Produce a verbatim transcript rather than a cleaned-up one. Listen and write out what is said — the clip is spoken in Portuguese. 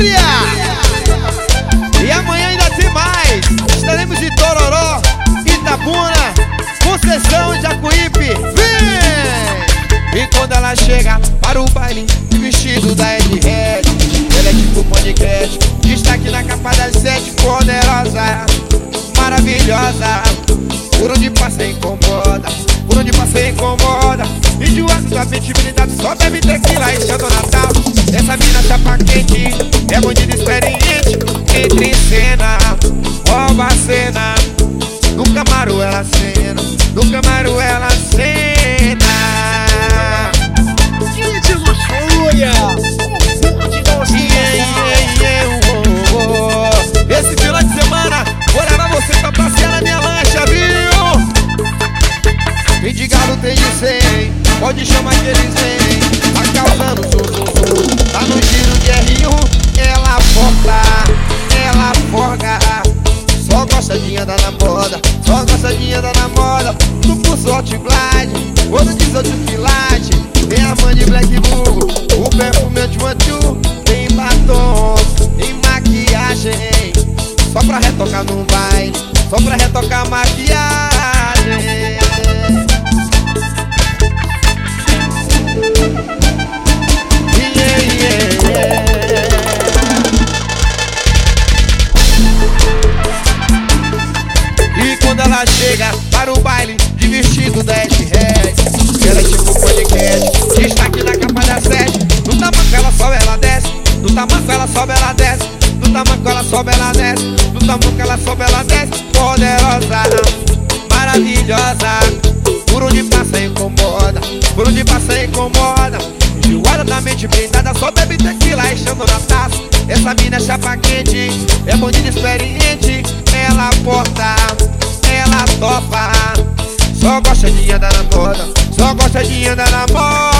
Fúria! E amanhã ainda tem mais. Estaremos em Tororó, Itabuna, Conceição e Jacuípe. Vem! E quando ela chega para o baile, vestido da Ed Red, ela é tipo podcast, destaque na capa das sete, poderosa, maravilhosa. Por onde passa incomoda, por onde passa incomoda. E de uso da visibilidade só bebe tequila enchendo o Natal. Essa mina chapa quente, é bandida experiente. Entra em cena, rouba a cena. No Camaro ela cena, no Camaro ela cena. Ritmo Fúria! Esse final de semana vou levar você pra passear na minha lancha, viu? Tem de galo, tem de cem, pode chamar que eles vêm. Tá causando zum, zum, zum. Tá no giro de R um, ela forta, ela forga. Só gosta de andar na moda, só gosta de andar na moda. No pulso hot blind, quando diz outro quilate. Tem a mãe de Black Bull, o perfume de one two. Tem batom, tem maquiagem, só pra retocar num baile, só pra retocar maquiagem. E quando ela chega para o baile de vestido da Ed Red, ela é tipo podcast, destaque na capa da sete. No tamanco ela sobe, ela desce, no tamanco ela sobe, ela desce, no tamanco ela sobe, ela desce, no tamanco ela sobe, ela desce. Poderosa, maravilhosa, por onde passa incomoda, por onde passa incomoda. Enjoada da mente blindada, só bebe tequila enchendo na taça. Essa mina é chapa quente, é bandida experiente. Ela porta, ela topa, só gosta de andar na moda, só gosta de andar na moda.